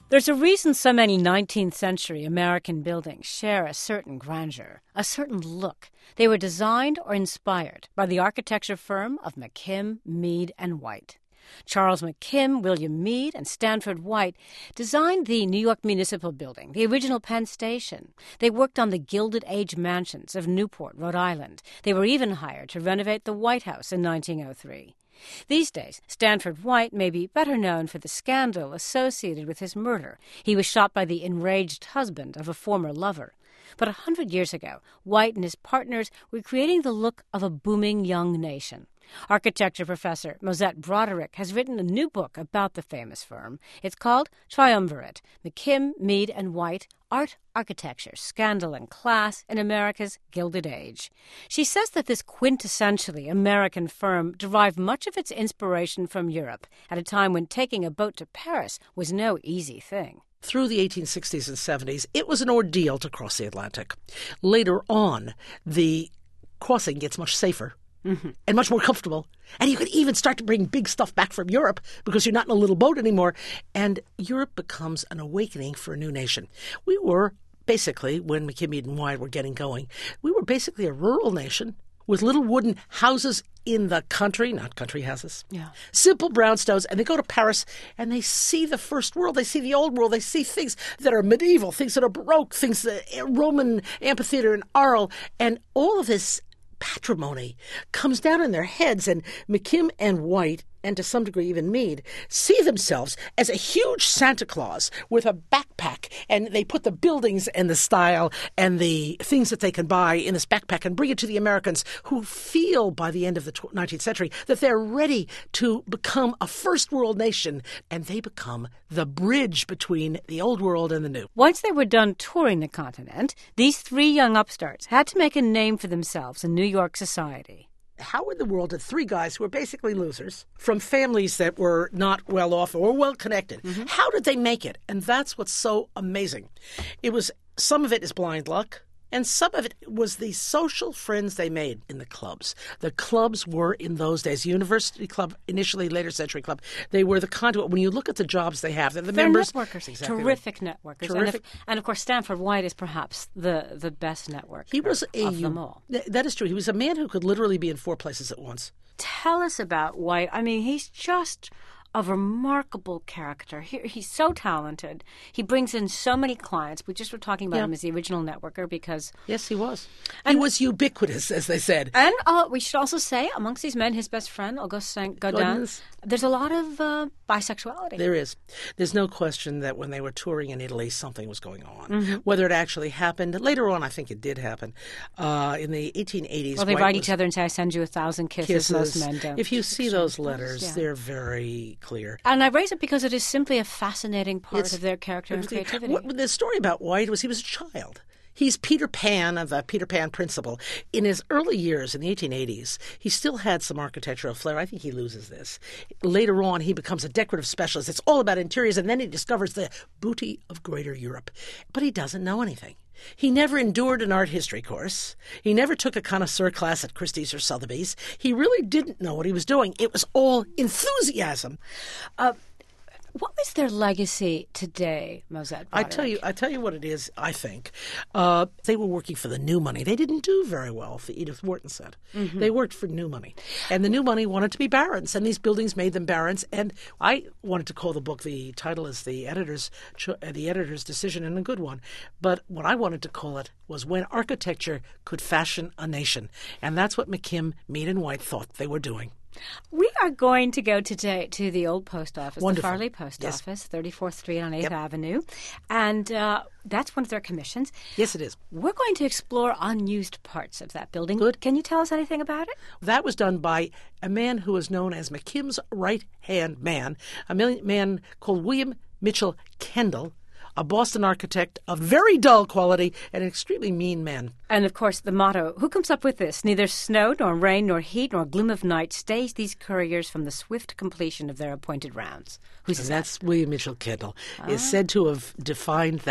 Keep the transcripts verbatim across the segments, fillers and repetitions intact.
There's a reason so many nineteenth century American buildings share a certain grandeur, a certain look. They were designed or inspired by the architecture firm of McKim, Mead and White. Charles McKim, William Mead, and Stanford White designed the New York Municipal Building, the original Penn Station. They worked on the Gilded Age mansions of Newport, Rhode Island. They were even hired to renovate the White House in nineteen oh three. These days, Stanford White may be better known for the scandal associated with his murder. He was shot by the enraged husband of a former lover. But a hundred years ago, White and his partners were creating the look of a booming young nation. Architecture professor Mosette Broderick has written a new book about the famous firm. It's called Triumvirate, McKim, Mead and White, Art, Architecture, Scandal and Class in America's Gilded Age. She says that this quintessentially American firm derived much of its inspiration from Europe at a time when taking a boat to Paris was no easy thing. Through the eighteen sixties and seventies, it was an ordeal to cross the Atlantic. Later on, the crossing gets much safer. Mm-hmm. And much more comfortable. And you could even start to bring big stuff back from Europe because you're not in a little boat anymore. And Europe becomes an awakening for a new nation. We were basically, when McKim, Mead and White were getting going, we were basically a rural nation with little wooden houses in the country, not country houses, yeah. Simple brownstones. And they go to Paris and they see the first world. They see the old world. They see things that are medieval, things that are Baroque, things that Roman amphitheater and Arles. And all of this patrimony comes down in their heads, and McKim and White, and to some degree even Mead, see themselves as a huge Santa Claus with a backpack, and they put the buildings and the style and the things that they can buy in this backpack and bring it to the Americans, who feel by the end of the nineteenth century that they're ready to become a first world nation, and they become the bridge between the old world and the new. Once they were done touring the continent, these three young upstarts had to make a name for themselves in New York society. How in the world did three guys who were basically losers from families that were not well off or well connected, mm-hmm. how did they make it? And that's what's so amazing. It was, some of it is blind luck, and some of it was the social friends they made in the clubs. The clubs were, in those days, University Club, initially later Century Club, they were the conduit. When you look at the jobs they have, they're the they're members. networkers, exactly terrific right. networkers. Terrific. And, if, and of course, Stanford White is perhaps the, the best networker he was a, of them all. That is true. He was a man who could literally be in four places at once. Tell us about White. I mean, he's just a remarkable character. He, he's so talented. He brings in so many clients. We just were talking about yeah. him as the original networker because... Yes, he was. And, he was ubiquitous, as they said. And uh, we should also say, amongst these men, his best friend, Auguste Saint-Gaudens, there's a lot of uh, bisexuality. There is. There's no question that when they were touring in Italy, something was going on. Mm-hmm. Whether it actually happened, later on, I think it did happen. Uh, in the eighteen eighties... Well, they White write was, each other and say, I send you a thousand kisses. kisses. Most men don't. If you see those letters, yeah. they're very clear. And I raise it because it is simply a fascinating part it's, of their character and creativity. What, the story about White was he was a child. He's Peter Pan of the Peter Pan principle. In his early years, in the eighteen eighties, he still had some architectural flair. I think he loses this. Later on, he becomes a decorative specialist. It's all about interiors, and then he discovers the booty of Greater Europe. But he doesn't know anything. He never endured an art history course. He never took a connoisseur class at Christie's or Sotheby's. He really didn't know what he was doing. It was all enthusiasm. Uh, What was their legacy today, Mosette Broderick? I tell you, I tell you what it is. I think uh, they were working for the new money. They didn't do very well, Edith Wharton said. Mm-hmm. They worked for new money, and the new money wanted to be barons, and these buildings made them barons. And I wanted to call the book. The title is the editor's the editor's decision, and a good one. But what I wanted to call it was When Architecture Could Fashion a Nation, and that's what McKim, Mead, and White thought they were doing. We are going to go today to the old post office, Wonderful. the Farley Post yes. Office, thirty-fourth Street on eighth Yep. Avenue. And uh, that's one of their commissions. Yes, it is. We're going to explore unused parts of that building. Good. Can you tell us anything about it? That was done by a man who was known as McKim's right-hand man, a man called William Mitchell Kendall, a Boston architect of very dull quality and an extremely mean man. And, of course, the motto, who comes up with this? Neither snow, nor rain, nor heat, nor gloom of night stays these couriers from the swift completion of their appointed rounds. Who's and that? That's William Mitchell Kendall. Ah. Is said to have defined that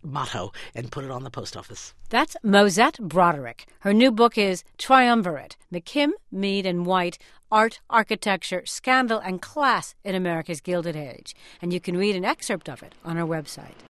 motto and put it on the post office. That's Mosette Broderick. Her new book is Triumvirate, McKim, Mead and White, Art, Architecture, Scandal and Class in America's Gilded Age. And you can read an excerpt of it on our website.